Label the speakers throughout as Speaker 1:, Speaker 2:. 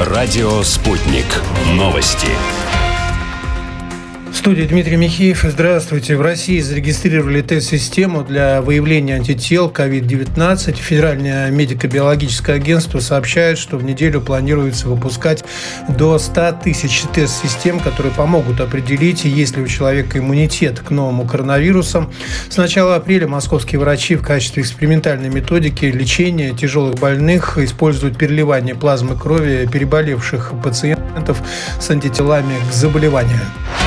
Speaker 1: Радио «Спутник». Новости.
Speaker 2: В студии Дмитрий Михеев. Здравствуйте. В России зарегистрировали тест-систему для выявления антител COVID-19. Федеральное медико-биологическое агентство сообщает, что в неделю планируется выпускать до 100 тысяч тест-систем, которые помогут определить, есть ли у человека иммунитет к новому коронавирусу. С начала апреля московские врачи в качестве экспериментальной методики лечения тяжелых больных используют переливание плазмы крови переболевших пациентов с антителами к заболеванию.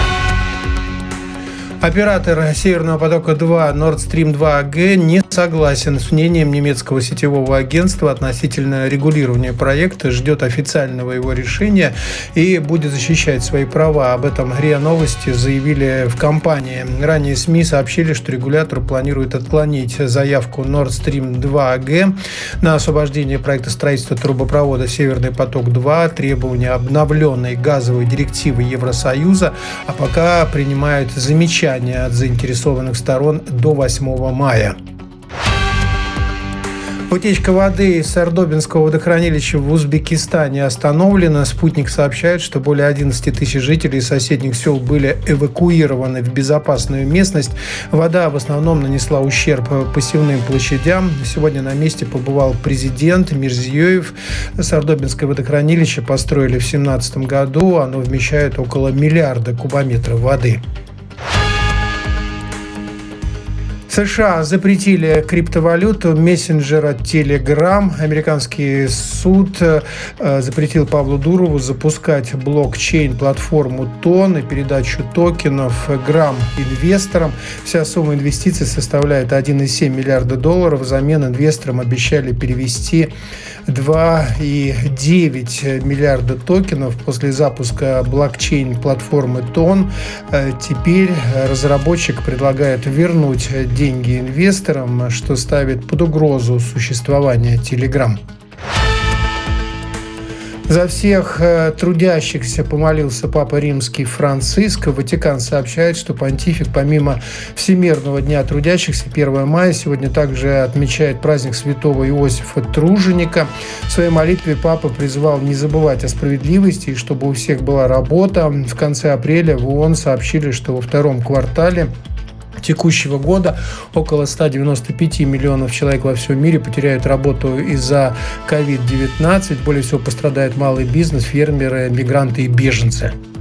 Speaker 2: Оператор «Северного потока-2» Nord Stream 2 AG не согласен с мнением немецкого сетевого агентства относительно регулирования проекта, ждет официального его решения и будет защищать свои права. Об этом РИА Новости заявили в компании. Ранее СМИ сообщили, что регулятор планирует отклонить заявку Nord Stream 2 AG на освобождение проекта строительства трубопровода «Северный поток-2», требования обновленной газовой директивы Евросоюза, а пока принимают замечания от заинтересованных сторон до 8 мая. Утечка воды из Сардобинского водохранилища в Узбекистане остановлена. «Спутник» сообщает, что более 11 тысяч жителей соседних сел были эвакуированы в безопасную местность. Вода в основном нанесла ущерб посевным площадям. Сегодня на месте побывал президент Мирзиёев. Сардобинское водохранилище построили в 2017 году. Оно вмещает около миллиарда кубометров воды. США запретили криптовалюту мессенджера Telegram. Американский суд запретил Павлу Дурову запускать блокчейн-платформу ТОН и передачу токенов Грамм инвесторам. Вся сумма инвестиций составляет $1,7 миллиарда. Взамен инвесторам обещали перевести 2,9 миллиарда токенов после запуска блокчейн-платформы ТОН. Теперь разработчик предлагает вернуть деньги инвесторам, что ставит под угрозу существование Telegram. За всех трудящихся помолился Папа Римский Франциск. Ватикан сообщает, что понтифик помимо Всемирного дня трудящихся 1 мая сегодня также отмечает праздник святого Иосифа Труженика. В своей молитве Папа призвал не забывать о справедливости и чтобы у всех была работа. В конце апреля в ООН сообщили, что во втором квартале текущего года около 195 миллионов человек во всем мире потеряют работу из-за COVID-19. Более всего пострадает малый бизнес, фермеры, мигранты и беженцы.